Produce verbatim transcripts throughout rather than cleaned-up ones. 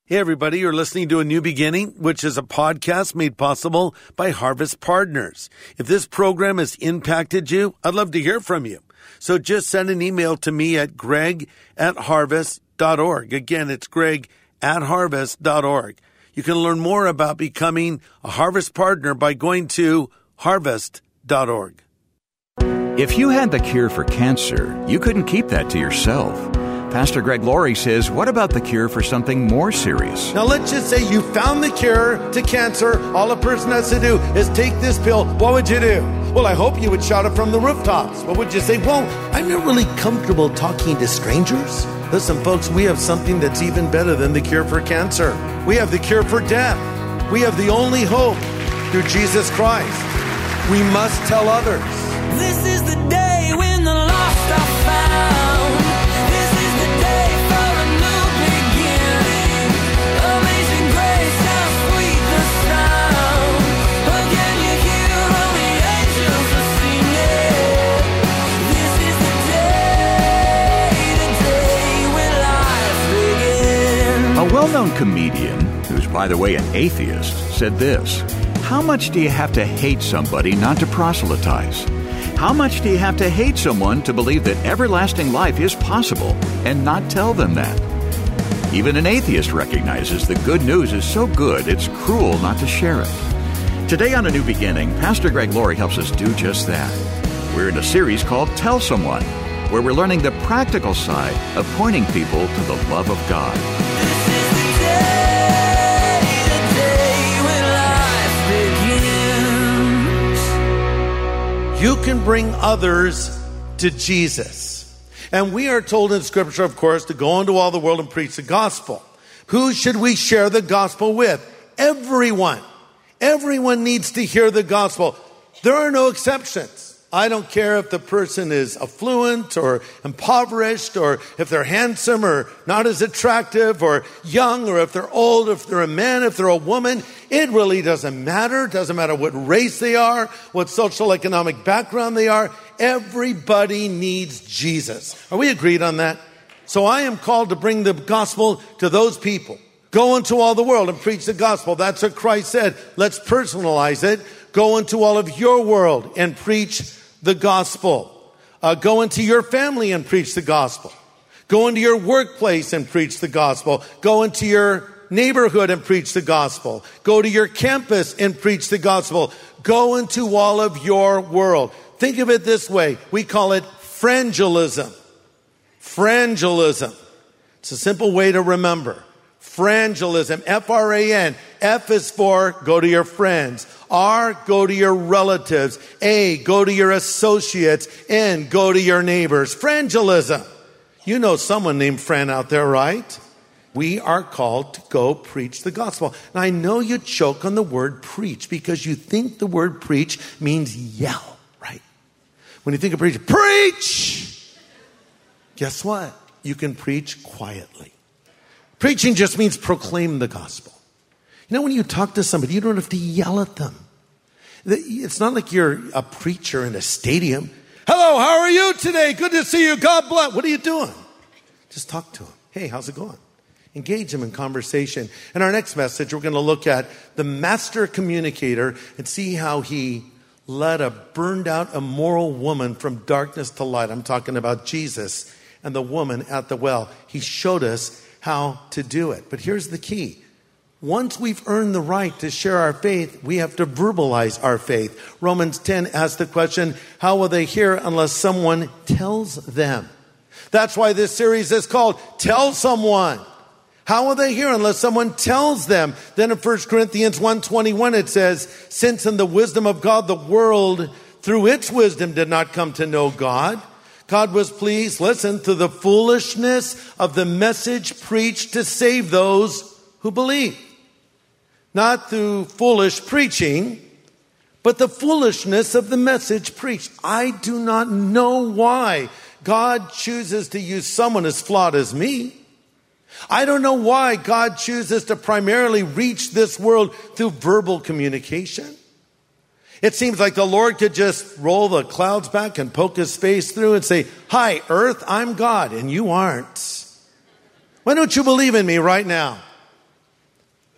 Hey, everybody, you're listening to A New Beginning, which is a podcast made possible by Harvest Partners. If this program has impacted you, I'd love to hear from you. So just send an email to me at greg at harvest dot org. Again, it's greg at harvest dot org. You can learn more about becoming a Harvest Partner by going to harvest dot org. If you had the cure for cancer, you couldn't keep that to yourself. Pastor Greg Laurie says, what about the cure for something more serious? Now, let's just say you found the cure to cancer. All a person has to do is take this pill. What would you do? Well, I hope you would shout it from the rooftops. What would you say? Well, I'm not really comfortable talking to strangers. Listen, folks, we have something that's even better than the cure for cancer. We have the cure for death. We have the only hope through Jesus Christ. We must tell others. This is the day when the lost are found. A well-known comedian, who's, by the way, an atheist, said this: how much do you have to hate somebody not to proselytize? How much do you have to hate someone to believe that everlasting life is possible and not tell them that? Even an atheist recognizes the good news is so good it's cruel not to share it. Today on A New Beginning, Pastor Greg Laurie helps us do just that. We're in a series called Tell Someone, where we're learning the practical side of pointing people to the love of God. You can bring others to Jesus. And we are told in Scripture, of course, to go into all the world and preach the gospel. Who should we share the gospel with? Everyone. Everyone needs to hear the gospel. There are no exceptions. I don't care if the person is affluent or impoverished, or if they're handsome or not as attractive, or young, or if they're old, if they're a man, if they're a woman. It really doesn't matter. It doesn't matter what race they are, what social economic background they are. Everybody needs Jesus. Are we agreed on that? So I am called to bring the gospel to those people. Go into all the world and preach the gospel. That's what Christ said. Let's personalize it. Go into all of your world and preach the gospel. Uh, go into your family and preach the gospel. Go into your workplace and preach the gospel. Go into your neighborhood and preach the gospel. Go to your campus and preach the gospel. Go into all of your world. Think of it this way. We call it frangelism. Frangelism. It's a simple way to remember. Frangelism. F R A N. F is for go to your friends. R, go to your relatives. A, go to your associates. N, go to your neighbors. Frangelism. You know someone named Fran out there, right? We are called to go preach the gospel. Now, I know you choke on the word preach because you think the word preach means yell, right? When you think of preach, preach! Guess what? You can preach quietly. Preaching just means proclaim the gospel. You know, when you talk to somebody, you don't have to yell at them. It's not like you're a preacher in a stadium. Hello, how are you today? Good to see you. God bless. What are you doing? Just talk to them. Hey, how's it going? Engage them in conversation. In our next message, we're going to look at the master communicator and see how he led a burned out, immoral woman from darkness to light. I'm talking about Jesus and the woman at the well. He showed us how to do it. But here's the key. Once we've earned the right to share our faith, we have to verbalize our faith. Romans ten asks the question, how will they hear unless someone tells them? That's why this series is called Tell Someone. How will they hear unless someone tells them? Then in First Corinthians one twenty-one it says, since in the wisdom of God the world through its wisdom did not come to know God, God was pleased, listen, through the foolishness of the message preached to save those who believe. Not through foolish preaching, but the foolishness of the message preached. I do not know why God chooses to use someone as flawed as me. I don't know why God chooses to primarily reach this world through verbal communication. It seems like the Lord could just roll the clouds back and poke his face through and say, hi, earth, I'm God, and you aren't. Why don't you believe in me right now?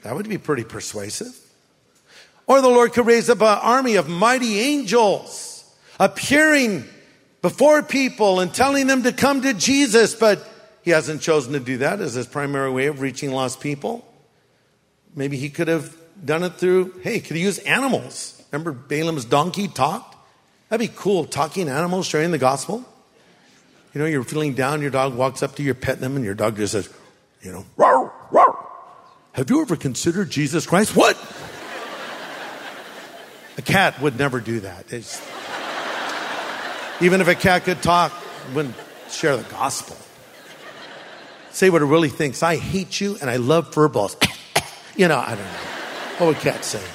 That would be pretty persuasive. Or the Lord could raise up an army of mighty angels appearing before people and telling them to come to Jesus, but he hasn't chosen to do that as his primary way of reaching lost people. Maybe he could have done it through, hey, could he use animals? Remember Balaam's donkey talked? That'd be cool, talking animals, sharing the gospel. You know, you're feeling down, your dog walks up to you, petting them, and your dog just says, you know, roar, roar. Have you ever considered Jesus Christ? What? A cat would never do that. It's, even if a cat could talk, it wouldn't share the gospel. Say what it really thinks. I hate you and I love fur balls. You know, I don't know. What would cats say?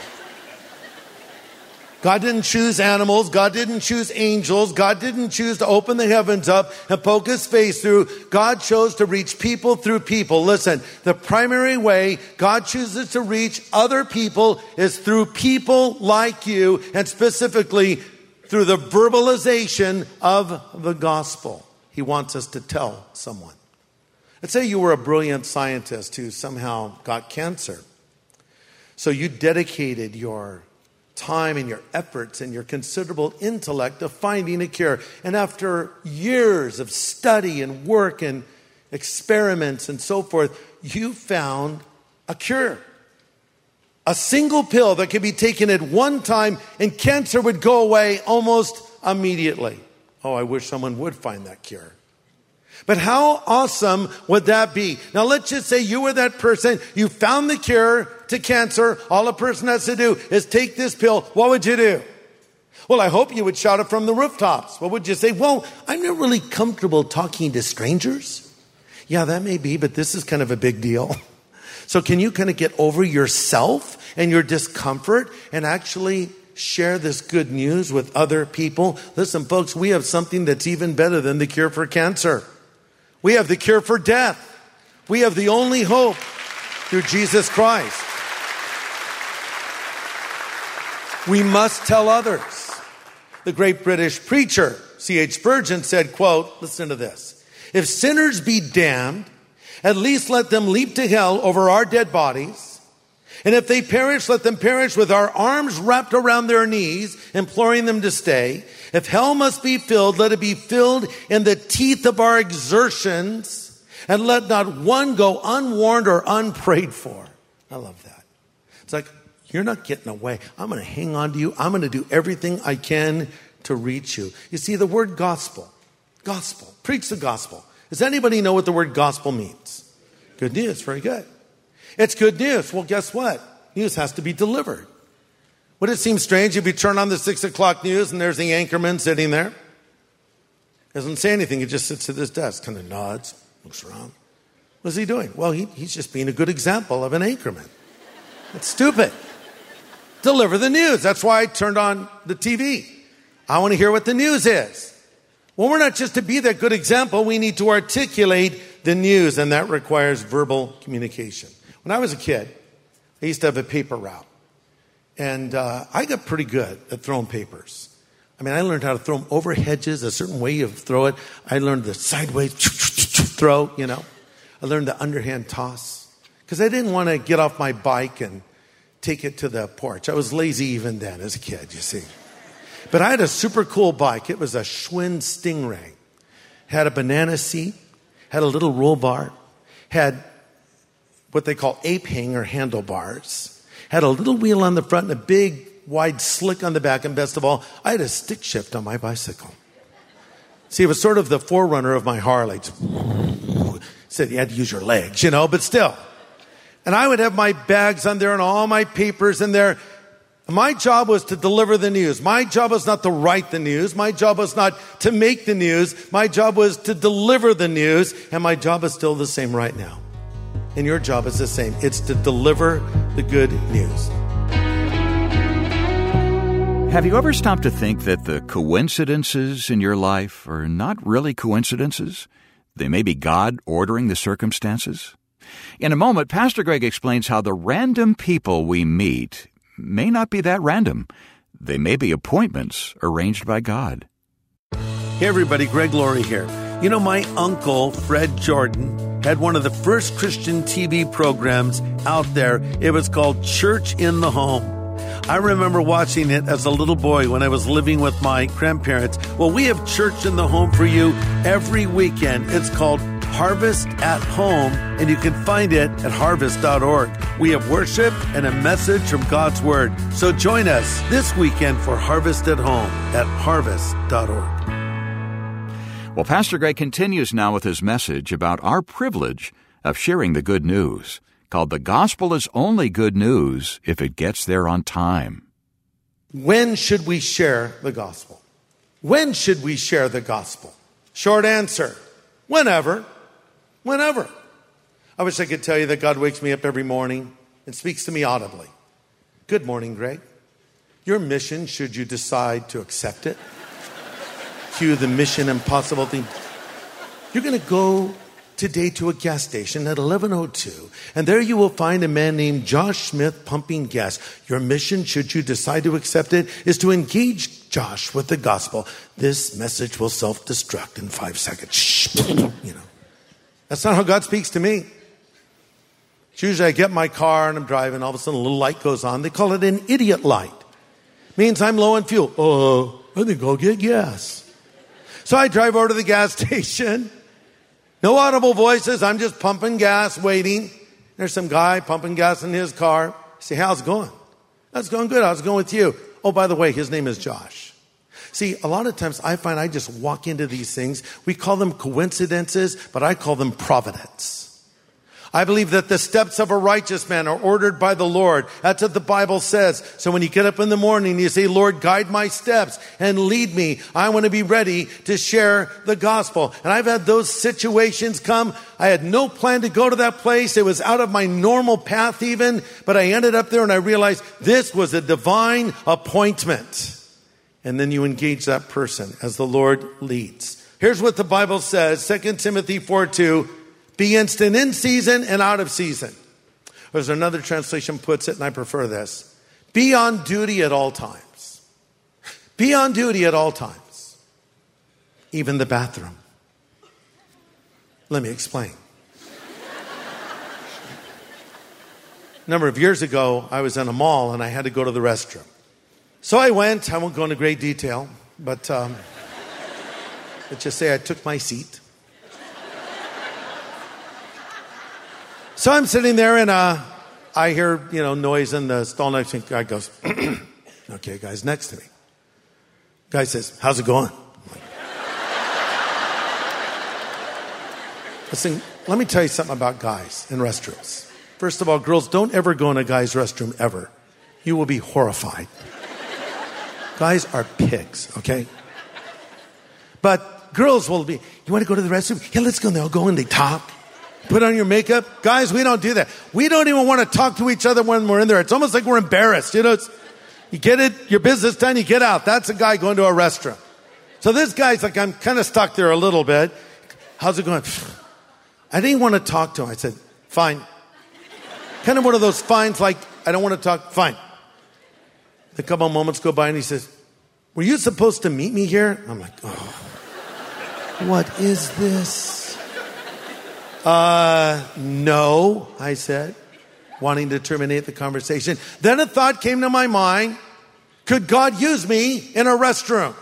God didn't choose animals. God didn't choose angels. God didn't choose to open the heavens up and poke his face through. God chose to reach people through people. Listen, the primary way God chooses to reach other people is through people like you, and specifically through the verbalization of the gospel. He wants us to tell someone. Let's say you were a brilliant scientist who somehow got cancer. So you dedicated your time and your efforts and your considerable intellect to finding a cure. And after years of study and work and experiments and so forth, you found a cure. A single pill that could be taken at one time and cancer would go away almost immediately. Oh, I wish someone would find that cure. But how awesome would that be? Now, let's just say you were that person. You found the cure to cancer. All a person has to do is take this pill. What would you do? Well, I hope you would shout it from the rooftops. What would you say? Well, I'm not really comfortable talking to strangers. Yeah, that may be, but this is kind of a big deal. So can you kind of get over yourself and your discomfort and actually share this good news with other people? Listen, folks, we have something that's even better than the cure for cancer. We have the cure for death. We have the only hope through Jesus Christ. We must tell others. The great British preacher, C H Spurgeon, said, quote, listen to this. If sinners be damned, at least let them leap to hell over our dead bodies. And if they perish, let them perish with our arms wrapped around their knees, imploring them to stay. If hell must be filled, let it be filled in the teeth of our exertions, and let not one go unwarned or unprayed for. I love that. It's like, you're not getting away. I'm going to hang on to you. I'm going to do everything I can to reach you. You see, the word gospel, gospel, preach the gospel. Does anybody know what the word gospel means? Good news, very good. It's good news. Well, guess what? News has to be delivered. Would it seem strange if you turn on the six o'clock news and there's the anchorman sitting there? Doesn't say anything. He just sits at his desk, kind of nods, looks around. What's he doing? Well, he, he's just being a good example of an anchorman. It's stupid. Deliver the news. That's why I turned on the T V. I want to hear what the news is. Well, we're not just to be that good example. We need to articulate the news, and that requires verbal communication. When I was a kid, I used to have a paper route. And uh, I got pretty good at throwing papers. I mean, I learned how to throw them over hedges, a certain way you throw it. I learned the sideways throw, you know. I learned the underhand toss. Because I didn't want to get off my bike and take it to the porch. I was lazy even then as a kid, you see. But I had a super cool bike. It was a Schwinn Stingray. Had a banana seat, had a little roll bar, had what they call ape hanger handlebars, had a little wheel on the front and a big wide slick on the back, and best of all, I had a stick shift on my bicycle. See, it was sort of the forerunner of my Harley. Said you had to use your legs, you know, but still. And I would have my bags on there and all my papers in there. My job was to deliver the news. My job was not to write the news. My job was not to make the news. My job was to deliver the news. And my job is still the same right now. And your job is the same. It's to deliver the good news. Have you ever stopped to think that the coincidences in your life are not really coincidences? They may be God ordering the circumstances. In a moment, Pastor Greg explains how the random people we meet may not be that random. They may be appointments arranged by God. Hey everybody, Greg Laurie here. You know, my uncle, Fred Jordan, had one of the first Christian T V programs out there. It was called Church in the Home. I remember watching it as a little boy when I was living with my grandparents. Well, we have Church in the Home for you every weekend. It's called Harvest at Home, and you can find it at harvest dot org. We have worship and a message from God's Word. So join us this weekend for Harvest at Home at harvest dot org. Well, Pastor Greg continues now with his message about our privilege of sharing the good news, called The Gospel is Only Good News If It Gets There on Time. When should we share the gospel? When should we share the gospel? Short answer, whenever. Whenever. I wish I could tell you that God wakes me up every morning and speaks to me audibly. Good morning, Greg. Your mission, should you decide to accept it, cue the Mission Impossible thing. You're going to go today to a gas station at eleven oh two, and there you will find a man named Josh Smith pumping gas. Your mission, should you decide to accept it, is to engage Josh with the gospel. This message will self-destruct in five seconds. Shh, you know. That's not how God speaks to me. It's usually I get in my car and I'm driving, all of a sudden a little light goes on. They call it an idiot light. Means I'm low on fuel. Oh, I think I'll get gas. So I drive over to the gas station. No audible voices. I'm just pumping gas, waiting. There's some guy pumping gas in his car. I say, how's it going? That's going good. How's it going with you? Oh, by the way, his name is Josh. See, a lot of times I find I just walk into these things. We call them coincidences, but I call them providence. I believe that the steps of a righteous man are ordered by the Lord. That's what the Bible says. So when you get up in the morning, you say, Lord, guide my steps and lead me. I want to be ready to share the gospel. And I've had those situations come. I had no plan to go to that place. It was out of my normal path even, but I ended up there and I realized this was a divine appointment. And then you engage that person as the Lord leads. Here's what the Bible says, Second Timothy four two. Be instant in season and out of season. There's another translation puts it, and I prefer this. Be on duty at all times. Be on duty at all times. Even the bathroom. Let me explain. A number of years ago, I was in a mall and I had to go to the restroom. So I went. I won't go into great detail, but um, let's just say I took my seat. So I'm sitting there and uh, I hear, you know, noise in the stall next to me. Guy goes, okay, guy's next to me. Guy says, how's it going? I'm like, listen, let me tell you something about guys in restrooms. First of all, girls, don't ever go in a guy's restroom ever. You will be horrified. Guys are pigs, okay? But girls will be, you want to go to the restroom? Yeah, let's go. And they'll go and they talk. Put on your makeup. Guys, we don't do that. We don't even want to talk to each other when we're in there. It's almost like we're embarrassed. You know, it's, you get it, your business done, you get out. That's a guy going to a restaurant. So this guy's like, I'm kind of stuck there a little bit. How's it going? I didn't want to talk to him. I said, fine. Kind of one of those fines like, I don't want to talk, fine. A couple of moments go by and he says, were you supposed to meet me here? I'm like, oh, what is this? Uh, no, I said, wanting to terminate the conversation. Then a thought came to my mind. Could God use me in a restroom?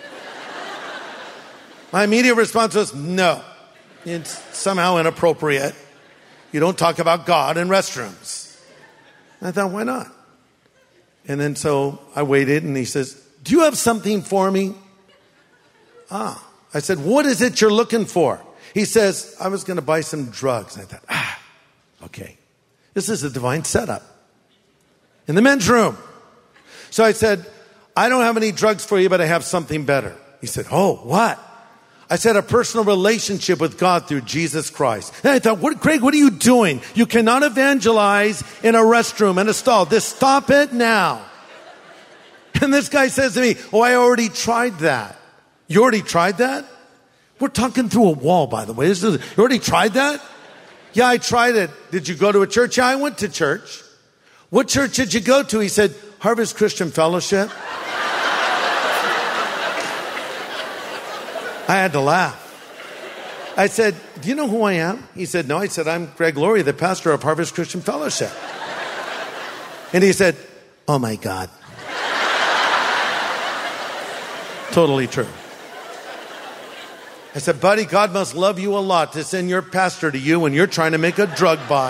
My immediate response was no. It's somehow inappropriate. You don't talk about God in restrooms. I thought, why not? And then so I waited and he says, do you have something for me? Ah, I said, what is it you're looking for? He says, I was going to buy some drugs. And I thought, ah, okay. This is a divine setup. In the men's room. So I said, I don't have any drugs for you, but I have something better. He said, oh, what? I said, a personal relationship with God through Jesus Christ. And I thought, what, Craig, what are you doing? You cannot evangelize in a restroom, in a stall. Just stop it now. And this guy says to me, oh, I already tried that. You already tried that? We're talking through a wall, by the way. This is, you already tried that? Yeah, I tried it. Did you go to a church? Yeah, I went to church. What church did you go to? He said, Harvest Christian Fellowship. I had to laugh. I said, do you know who I am? He said, no. I said, I'm Greg Laurie, the pastor of Harvest Christian Fellowship. And he said, oh my God. Totally true. I said, buddy, God must love you a lot to send your pastor to you when you're trying to make a drug buy.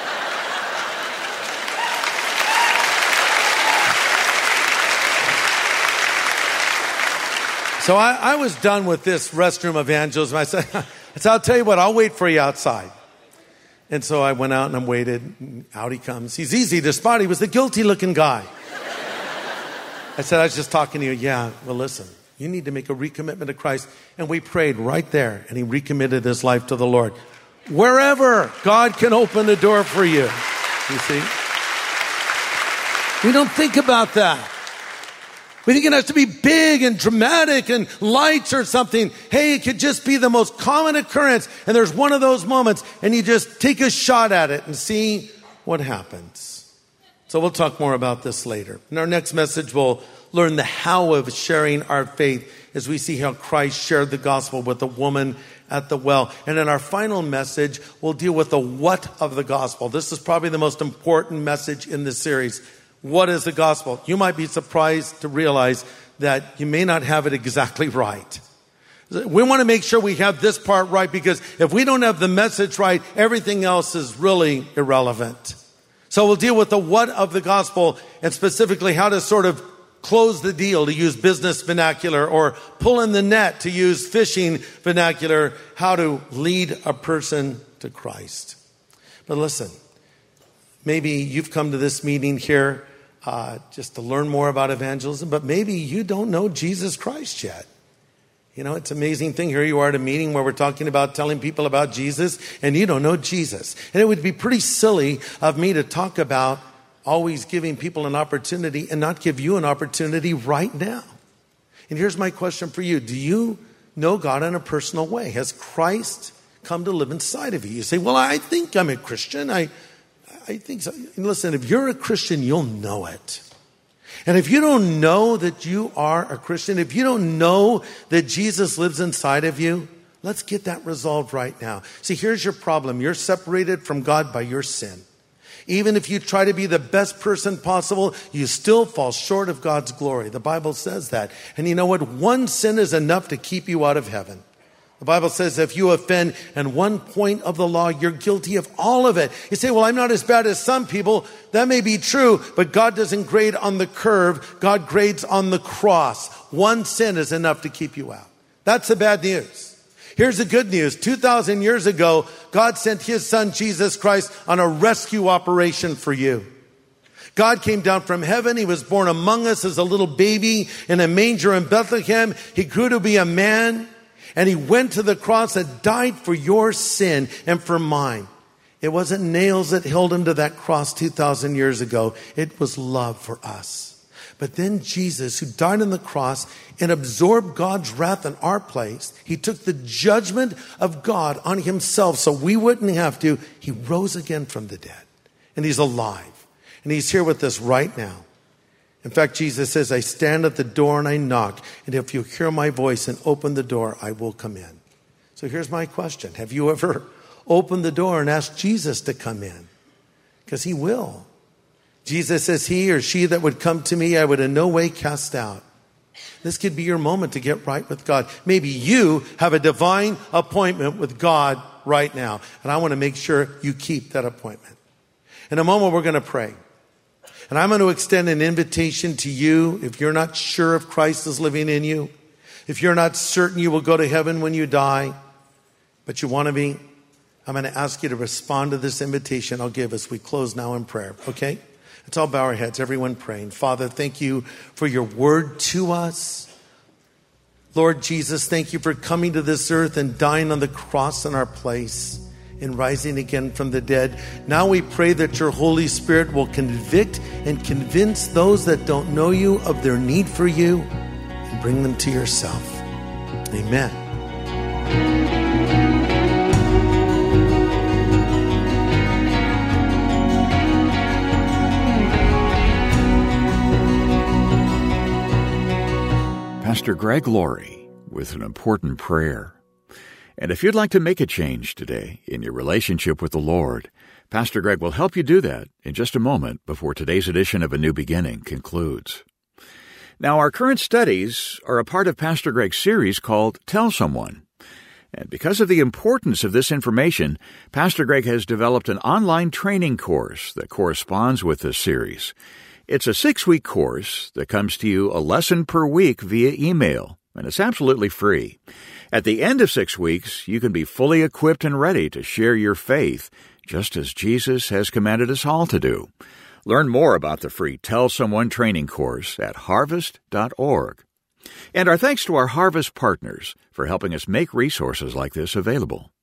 So I, I was done with this restroom evangelism. I said, I said, I'll tell you what, I'll wait for you outside. And so I went out and I waited. And out he comes. He's easy to spot. He was the guilty looking guy. I said, I was just talking to you. Yeah, well, listen, you need to make a recommitment to Christ. And we prayed right there. And he recommitted his life to the Lord. Wherever God can open the door for you. You see? We don't think about that. We think it has to be big and dramatic and lights or something. Hey, it could just be the most common occurrence. And there's one of those moments and you just take a shot at it and see what happens. So we'll talk more about this later. In our next message, we'll learn the how of sharing our faith as we see how Christ shared the gospel with the woman at the well. And in our final message, we'll deal with the what of the gospel. This is probably the most important message in this series. What is the gospel? You might be surprised to realize that you may not have it exactly right. We want to make sure we have this part right because if we don't have the message right, everything else is really irrelevant. So we'll deal with the what of the gospel and specifically how to sort of close the deal, to use business vernacular, or pull in the net, to use fishing vernacular, how to lead a person to Christ. But listen, maybe you've come to this meeting here Uh, just to learn more about evangelism, but maybe you don't know Jesus Christ yet. You know, it's an amazing thing. Here you are at a meeting where we're talking about telling people about Jesus, and you don't know Jesus. And it would be pretty silly of me to talk about always giving people an opportunity and not give you an opportunity right now. And here's my question for you. Do you know God in a personal way? Has Christ come to live inside of you? You say, well, I think I'm a Christian. I I think so. Listen, if you're a Christian, you'll know it. And if you don't know that you are a Christian, if you don't know that Jesus lives inside of you, let's get that resolved right now. See, here's your problem. You're separated from God by your sin. Even if you try to be the best person possible, you still fall short of God's glory. The Bible says that. And you know what? One sin is enough to keep you out of heaven. The Bible says if you offend in one point of the law, you're guilty of all of it. You say, well, I'm not as bad as some people. That may be true, but God doesn't grade on the curve. God grades on the cross. One sin is enough to keep you out. That's the bad news. Here's the good news. two thousand years ago, God sent his son, Jesus Christ, on a rescue operation for you. God came down from heaven. He was born among us as a little baby in a manger in Bethlehem. He grew to be a man. And he went to the cross and died for your sin and for mine. It wasn't nails that held him to that cross two thousand years ago. It was love for us. But then Jesus, who died on the cross and absorbed God's wrath in our place, he took the judgment of God on himself so we wouldn't have to. He rose again from the dead. And he's alive. And he's here with us right now. In fact, Jesus says, I stand at the door and I knock. And if you hear my voice and open the door, I will come in. So here's my question. Have you ever opened the door and asked Jesus to come in? Because he will. Jesus says, he or she that would come to me, I would in no way cast out. This could be your moment to get right with God. Maybe you have a divine appointment with God right now. And I want to make sure you keep that appointment. In a moment, we're going to pray. And I'm going to extend an invitation to you if you're not sure if Christ is living in you, if you're not certain you will go to heaven when you die, but you want to be, I'm going to ask you to respond to this invitation I'll give as we close now in prayer, okay? Let's all bow our heads, everyone praying. Father, thank you for your word to us. Lord Jesus, thank you for coming to this earth and dying on the cross in our place and rising again from the dead. Now we pray that your Holy Spirit will convict and convince those that don't know you of their need for you and bring them to yourself. Amen. Pastor Greg Laurie with an important prayer. And if you'd like to make a change today in your relationship with the Lord, Pastor Greg will help you do that in just a moment before today's edition of A New Beginning concludes. Now, our current studies are a part of Pastor Greg's series called Tell Someone. And because of the importance of this information, Pastor Greg has developed an online training course that corresponds with this series. It's a six-week course that comes to you a lesson per week via email, and it's absolutely free. At the end of six weeks, you can be fully equipped and ready to share your faith, just as Jesus has commanded us all to do. Learn more about the free Tell Someone training course at harvest dot org. And our thanks to our Harvest partners for helping us make resources like this available.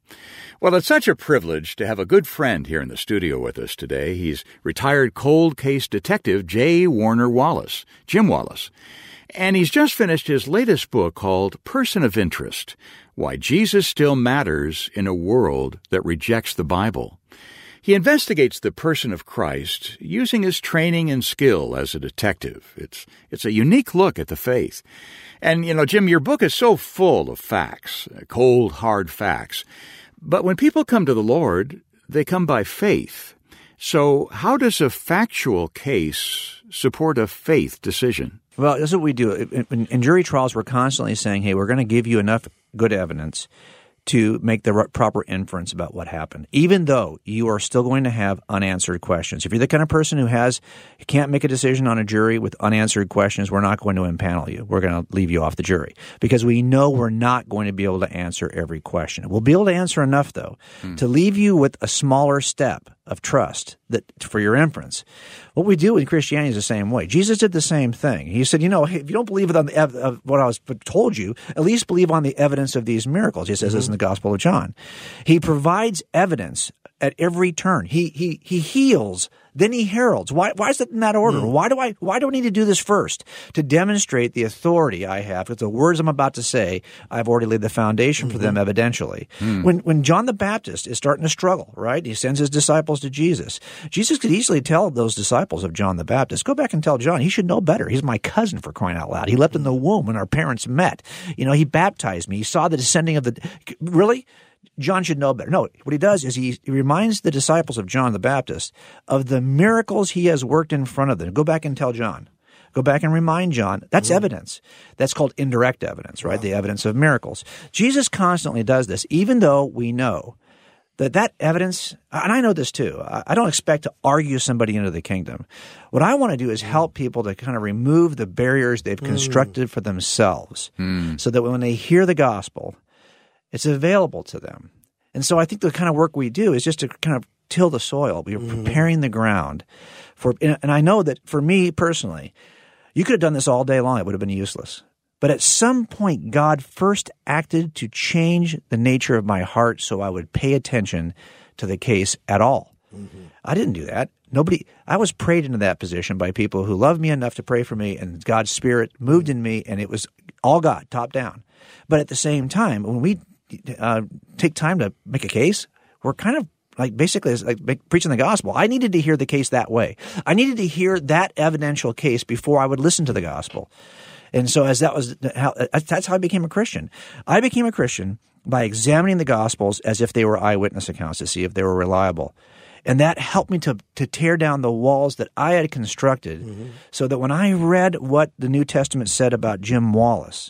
Well, it's such a privilege to have a good friend here in the studio with us today. He's retired cold case detective J. Warner Wallace, Jim Wallace. And he's just finished his latest book called Person of Interest, Why Jesus Still Matters in a World That Rejects the Bible. He investigates the person of Christ using his training and skill as a detective. It's it's a unique look at the faith. And, you know, Jim, your book is so full of facts, cold, hard facts. But when people come to the Lord, they come by faith. So how does a factual case support a faith decision? Well, that's what we do. In, in jury trials, we're constantly saying, hey, we're going to give you enough good evidence to make the proper inference about what happened, even though you are still going to have unanswered questions. If you're the kind of person who has you can't make a decision on a jury with unanswered questions, we're not going to impanel you. We're going to leave you off the jury because we know we're not going to be able to answer every question. We'll be able to answer enough, though, mm. to leave you with a smaller step of trust that for your inference. What we do in Christianity is the same way. Jesus did the same thing. He said, you know, hey, if you don't believe on the ev- of what I was told you, at least believe on the evidence of these miracles. He says mm-hmm. this in the Gospel of John. He provides evidence at every turn. He he he heals, then he heralds. Why why is it in that order? Mm. Why do I why do I need to do this first? To demonstrate the authority I have with the words I'm about to say. I've already laid the foundation mm-hmm. for them evidentially. Mm. When when John the Baptist is starting to struggle, right? He sends his disciples to Jesus. Jesus could easily tell those disciples of John the Baptist, go back and tell John, he should know better. He's my cousin, for crying out loud. He leapt in the womb when our parents met. You know, he baptized me. He saw the descending of the – really? John should know better. No, what he does is he, he reminds the disciples of John the Baptist of the miracles he has worked in front of them. Go back and tell John. Go back and remind John. That's mm. evidence. That's called indirect evidence, right? Wow. The evidence of miracles. Jesus constantly does this, even though we know that that evidence, and I know this too, I don't expect to argue somebody into the kingdom. What I want to do is help people to kind of remove the barriers they've mm. constructed for themselves mm. so that when they hear the gospel, it's available to them. And so I think the kind of work we do is just to kind of till the soil. We are mm-hmm. preparing the ground for, and I know that for me personally, you could have done this all day long. It would have been useless. But at some point, God first acted to change the nature of my heart so I would pay attention to the case at all. Mm-hmm. I didn't do that. Nobody, I was prayed into that position by people who loved me enough to pray for me, and God's Spirit moved in me, and it was all God, top down. But at the same time, when we Uh, take time to make a case, we're kind of like basically like preaching the gospel. I needed to hear the case that way. I needed to hear that evidential case before I would listen to the gospel. And so as that was how, that's how I became a Christian. I became a Christian by examining the gospels as if they were eyewitness accounts to see if they were reliable. And that helped me to to tear down the walls that I had constructed mm-hmm. so that when I read what the New Testament said about Jim Wallace,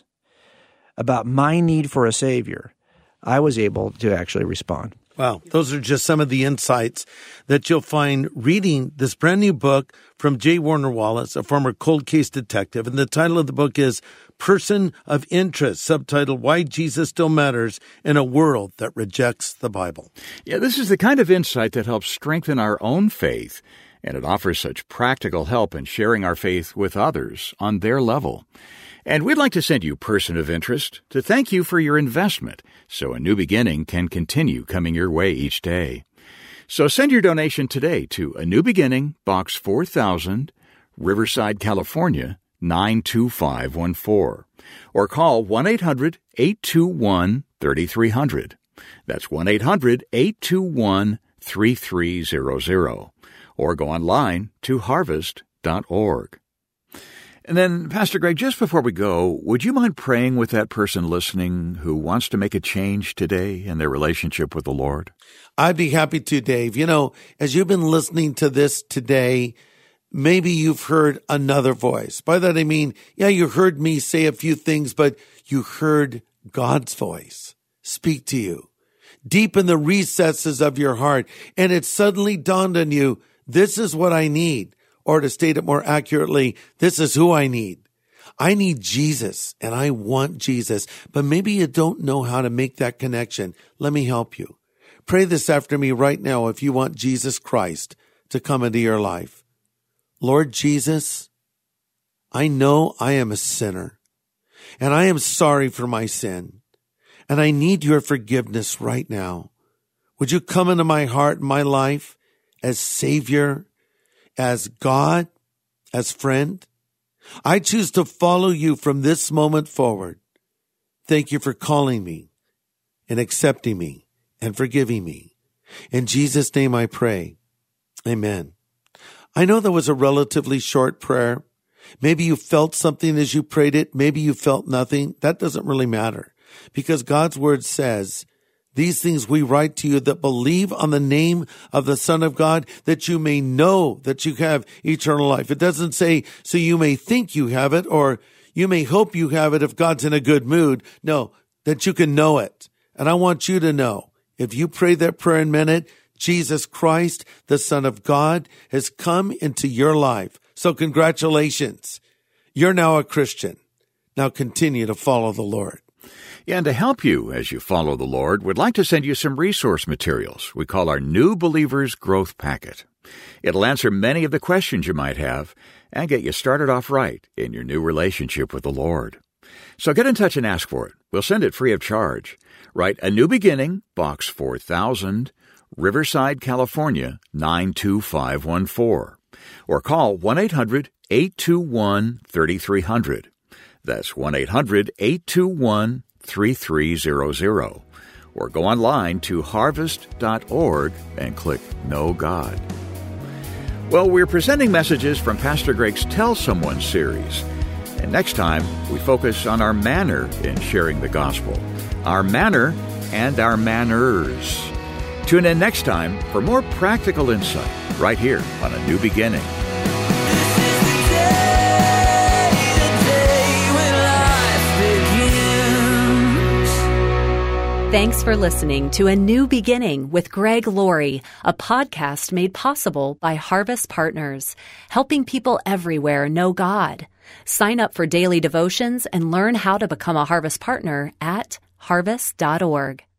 about my need for a Savior, I was able to actually respond. Wow. Those are just some of the insights that you'll find reading this brand new book from J. Warner Wallace, a former cold case detective. And the title of the book is Person of Interest, subtitled Why Jesus Still Matters in a World That Rejects the Bible. Yeah, this is the kind of insight that helps strengthen our own faith, and it offers such practical help in sharing our faith with others on their level. And we'd like to send you Person of Interest to thank you for your investment so A New Beginning can continue coming your way each day. So send your donation today to A New Beginning, Box four thousand, Riverside, California, nine two five one four. Or call one eight hundred eight two one three three zero zero. That's one eight hundred eight two one three three zero zero. Or go online to harvest dot org. And then, Pastor Greg, just before we go, would you mind praying with that person listening who wants to make a change today in their relationship with the Lord? I'd be happy to, Dave. You know, as you've been listening to this today, maybe you've heard another voice. By that I mean, yeah, you heard me say a few things, but you heard God's voice speak to you deep in the recesses of your heart. And it suddenly dawned on you, this is what I need. Or to state it more accurately, this is who I need. I need Jesus and I want Jesus, but maybe you don't know how to make that connection. Let me help you. Pray this after me right now if you want Jesus Christ to come into your life. Lord Jesus, I know I am a sinner and I am sorry for my sin and I need your forgiveness right now. Would you come into my heart and my life as Savior, as God, as friend? I choose to follow you from this moment forward. Thank you for calling me and accepting me and forgiving me. In Jesus' name I pray. Amen. I know that was a relatively short prayer. Maybe you felt something as you prayed it. Maybe you felt nothing. That doesn't really matter because God's word says, these things we write to you that believe on the name of the Son of God, that you may know that you have eternal life. It doesn't say, so you may think you have it, or you may hope you have it if God's in a good mood. No, that you can know it. And I want you to know, if you pray that prayer and meant it, Jesus Christ, the Son of God, has come into your life. So congratulations. You're now a Christian. Now continue to follow the Lord. Yeah, and to help you as you follow the Lord, we'd like to send you some resource materials we call our New Believers Growth Packet. It'll answer many of the questions you might have and get you started off right in your new relationship with the Lord. So get in touch and ask for it. We'll send it free of charge. Write A New Beginning, Box four thousand, Riverside, California, nine two five one four. Or call one eight hundred eight two one three three zero zero. That's one eight hundred eight two one three three zero zero. Or go online to harvest dot org and click Know God. Well, we're presenting messages from Pastor Greg's Tell Someone series. And next time, we focus on our manner in sharing the gospel. Our manner and our manners. Tune in next time for more practical insight right here on A New Beginning. Thanks for listening to A New Beginning with Greg Laurie, a podcast made possible by Harvest Partners, helping people everywhere know God. Sign up for daily devotions and learn how to become a Harvest Partner at harvest dot org.